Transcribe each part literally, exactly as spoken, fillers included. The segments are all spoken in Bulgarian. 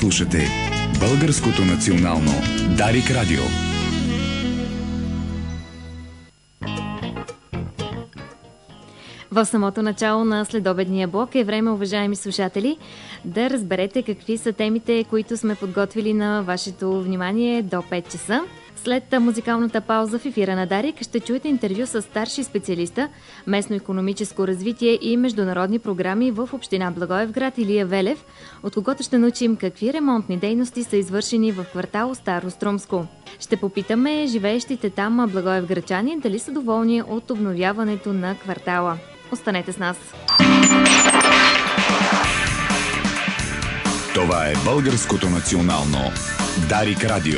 слушате Българското национално Дарик Радио. В самото начало на следобедния блок е време, уважаеми слушатели, да разберете какви са темите, които сме подготвили на вашето внимание до пет часа. След музикалната пауза в ефира на Дарик ще чуете интервю с старши специалиста местно икономическо развитие и международни програми в община Благоевград Илия Велев, от когото ще научим какви ремонтни дейности са извършени в квартал Старострумско. Ще попитаме живеещите там благоевградчани дали са доволни от обновяването на квартала. Останете с нас! Това е Българското национално Дарик Радио.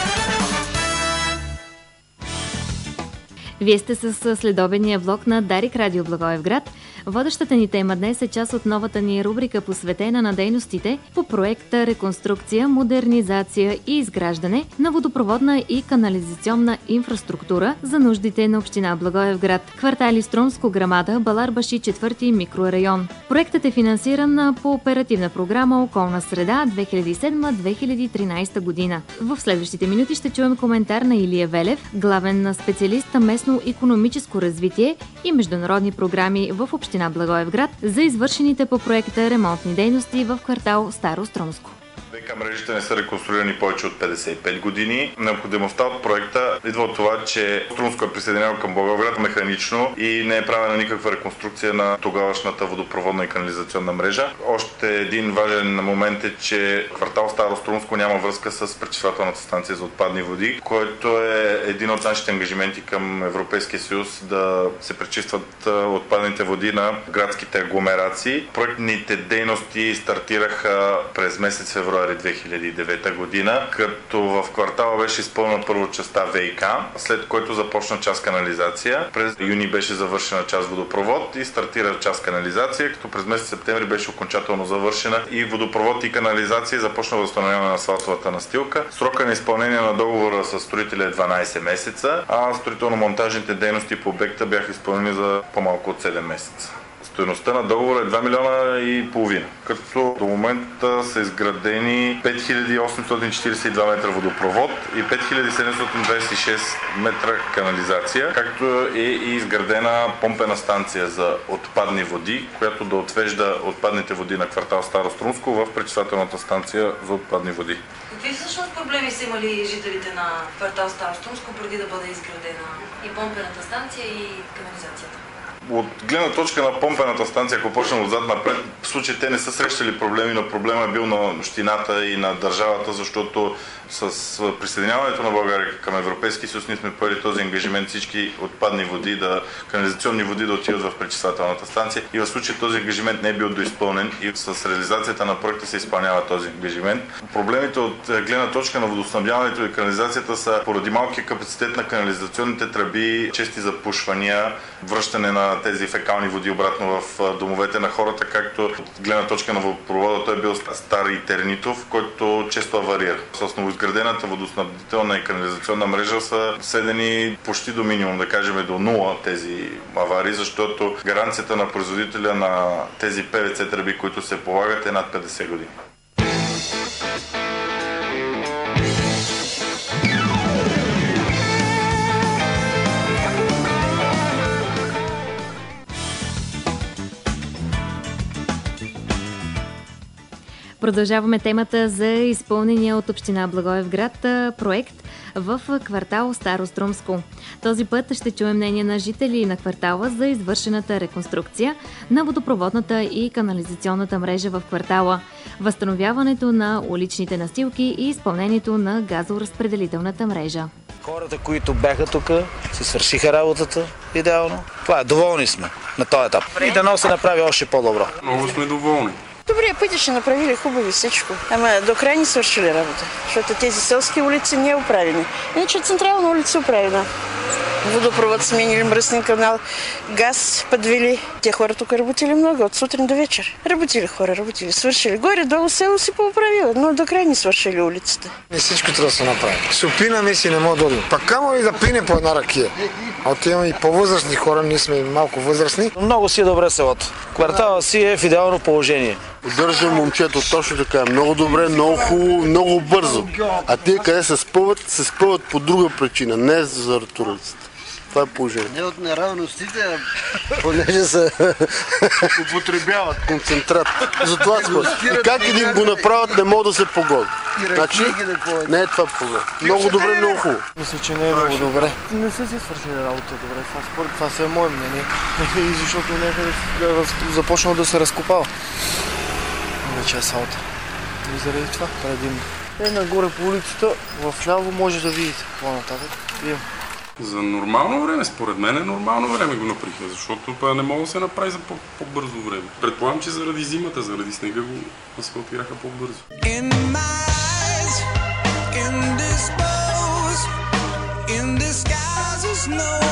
Вие сте с следобедния блок на Дарик Радио Благоевград. Водещата ни тема днес е част от новата ни рубрика, посветена на дейностите по проекта реконструкция, модернизация и изграждане на водопроводна и канализационна инфраструктура за нуждите на община Благоевград, квартали Струмско, Грамада, Баларбаши, четвърти микрорайон. Проектът е финансиран по оперативна програма Околна среда две хиляди и седма - две хиляди и тринадесета година. В следващите минути ще чуем коментар на Илия Велев, главен специалист на местно икономическо развитие и международни програми в община Благоевград за извършените по проекта ремонтни дейности в квартал Старострумско. ВиК мрежите не са реконструирани повече от петдесет и пет години. Необходимостта от проекта идва от това, че Струмско е присъединено към Благоевград механично и не е правена никаква реконструкция на тогавашната водопроводна и канализационна мрежа. Още един важен момент е, че квартал Старострумско няма връзка с пречиствателната станция за отпадни води, който е един от нашите ангажименти към Европейския съюз да се пречистват отпадните води на градските агломерации. Проектните дейности стартираха през месец февруари две хиляди и девета година, като в квартала беше изпълнена първо частта ВиК, след което започна част канализация. През юни беше завършена част водопровод и стартира част канализация, като през месец септември беше окончателно завършена и водопровод и канализация започна възстановяване на асфалтовата настилка. Срока на изпълнение на договора с строителя е дванадесет месеца, а строително-монтажните дейности по обекта бяха изпълнени за по-малко от седем месеца. Стойността на договора е два милиона и половина, като до момента са изградени пет хиляди осемстотин четиридесет и два метра водопровод и пет хиляди седемстотин двадесет и шест метра канализация, както е и изградена помпена станция за отпадни води, която да отвежда отпадните води на квартал Старострумско в пречиствателната станция за отпадни води. Какви всъщност проблеми са имали жителите на квартал Старострумско преди да бъде изградена и помпената станция и канализацията? От гледна точка на помпената станция, ако почнем отзад напред, в случай те не са срещали проблеми, но проблема е бил на общината и на държавата, защото с присъединяването на България към Европейския съюз ние сме поели този ангажимент всички отпадни води, да, канализационни води да отидат в пречиствателната станция и в случай този ангажимент не е бил доизпълнен и с реализацията на проекта се изпълнява този ангажимент. Проблемите от гледна точка на водоснабдяването и канализацията са поради малкия капацитет на канализационните тръби, чести запушвания, връщане на тези фекални води обратно в домовете на хората, както от гледна точка на водопровода той е бил стар и тернитов, който често аварира. С новоизградената водоснабдителна и канализационна мрежа са сведени почти до минимум, да кажем до нула тези аварии, защото гаранцията на производителя на тези ПВЦ тръби, които се полагат, е над петдесет години. Продължаваме темата за изпълнения от община Благоевград проект в квартал Старострумско. Този път ще чуем мнение на жители на квартала за извършената реконструкция на водопроводната и канализационната мрежа в квартала, възстановяването на уличните настилки и изпълнението на газоразпределителната мрежа. Хората, които бяха тук, си свършиха работата идеално. Това е, доволни сме на този етап. И дано се направи още по-добро. Много сме доволни. Добрия пътя ще направили хубави всичко. Ама до край ни свършили работа, защото тези селски улици не е оправени. Иначе централна улица е оправена. водопровод сменили, мръсен канал, газ подвели. Те хора тук работили много, от сутрин до вечер. Работили хора, работили, свършили. Горе-долу село си поправила, но до край не свършили улицата. Не всичко трябва да се направи. Ще опинаме си не мога да дойдем. Пак камо ли да пине по една ракия? А от имаме и по-възрастни хора, ние сме малко възрастни. Много си е добре селото. Квартала си е в идеално положение. Поддържа момчето точно така. Много добре, много хубаво, много бързо. А те къде се спъват, се спъват по друга причина, не заради туреците. Това е положение. Не от неравностите, а понеже са употребяват концентрат. Затова спът. И как един го направят, не могат да се погодят. Значи, не е това проблем. Много добре, много хубаво. Мисля, че не е много добре. Не са си свършили работа добре. Това, според това си е мое мнение. И защото не е започнал да се разкопава. Вече асфалта. И заради това предимно. Е, нагоре по улицата, в ляво може да видите по-нататък. За нормално време, според мен е нормално време го направихме, защото това не мога да се направи за по-бързо време. Предполагам, че заради зимата, заради снега го асфалтираха по-бързо. In disguise of snow